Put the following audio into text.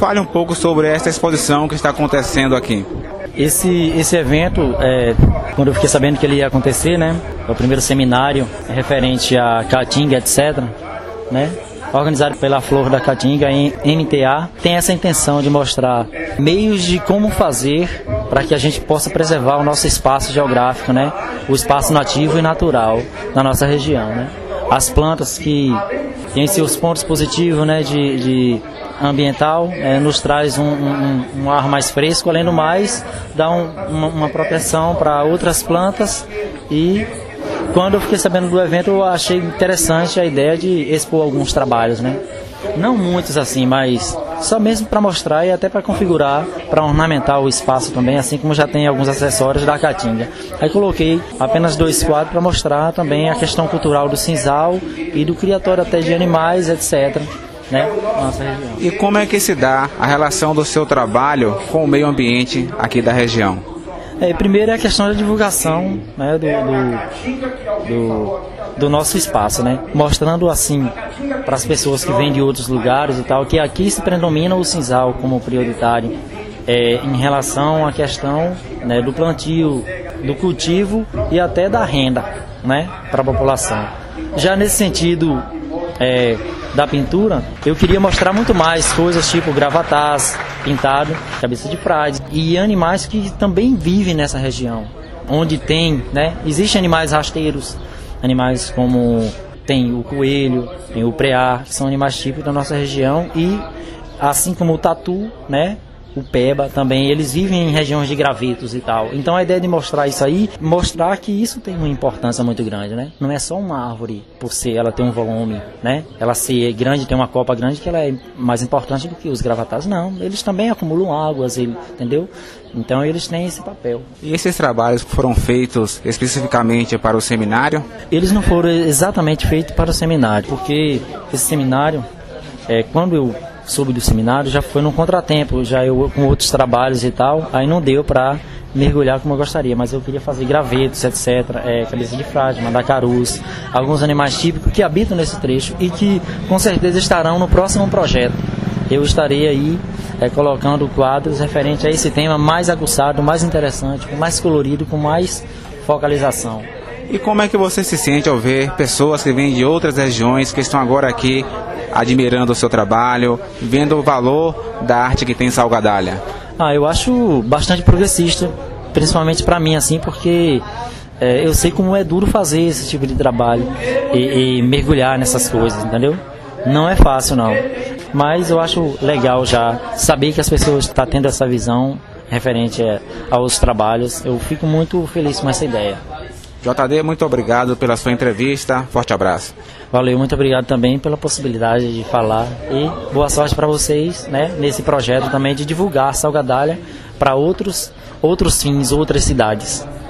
Fale um pouco sobre essa exposição que está acontecendo aqui. Esse evento, quando eu fiquei sabendo que ele ia acontecer, né, é o primeiro seminário referente à Caatinga, etc., né, organizado pela Flor da Caatinga, em NTA, tem essa intenção de mostrar meios de como fazer para que a gente possa preservar o nosso espaço geográfico, né, o espaço nativo e natural da nossa região, né. As plantas que têm seus pontos positivos, né, de ambiental, nos traz um ar mais fresco, além do mais, dá uma proteção para outras plantas. E quando eu fiquei sabendo do evento, eu achei interessante a ideia de expor alguns trabalhos, né? Não muitos assim, mas só mesmo para mostrar e até para configurar, para ornamentar o espaço também, assim como já tem alguns acessórios da Caatinga. Aí coloquei apenas 2 quadros para mostrar também a questão cultural do sisal e do criatório até de animais, etc., né, nossa região. E como é que se dá a relação do seu trabalho com o meio ambiente aqui da região? Primeiro é a questão da divulgação, né, do nosso espaço, né, mostrando assim para as pessoas que vêm de outros lugares e tal, que aqui se predomina o sisal como prioritário em relação à questão, né, do plantio, do cultivo e até da renda, né, para a população. Já nesse sentido da pintura, eu queria mostrar muito mais coisas tipo gravatás, pintado, cabeça de frade e animais que também vivem nessa região, onde tem, né, existem animais rasteiros, animais como tem o coelho, tem o preá, que são animais típicos da nossa região, e assim como o tatu, né, o peba também, eles vivem em regiões de gravetos e tal. Então a ideia de mostrar isso aí, mostrar que isso tem uma importância muito grande, né? Não é só uma árvore por ser, ela tem um volume, né? Ela ser grande, tem uma copa grande, que ela é mais importante do que os gravatas. Não, eles também acumulam águas, entendeu? Então eles têm esse papel. E esses trabalhos foram feitos especificamente para o seminário? Eles não foram exatamente feitos para o seminário, porque esse seminário, quando eu soube do seminário, já foi num contratempo, já eu com outros trabalhos e tal, aí não deu para mergulhar como eu gostaria, mas eu queria fazer gravetos, etc., cabeça de frade, mandacarus, alguns animais típicos que habitam nesse trecho e que com certeza estarão no próximo projeto. Eu estarei aí colocando quadros referentes a esse tema mais aguçado, mais interessante, com mais colorido, com mais focalização. E como é que você se sente ao ver pessoas que vêm de outras regiões que estão agora aqui admirando o seu trabalho, vendo o valor da arte que tem em Salgadalha? Eu acho bastante progressista, principalmente para mim, assim, porque eu sei como é duro fazer esse tipo de trabalho e mergulhar nessas coisas, entendeu? Não é fácil, não. Mas eu acho legal já saber que as pessoas estão tendo essa visão referente aos trabalhos. Eu fico muito feliz com essa ideia. JD, muito obrigado pela sua entrevista. Forte abraço. Valeu, muito obrigado também pela possibilidade de falar e boa sorte para vocês, né, nesse projeto também de divulgar Salgadalha para outros fins, outras cidades.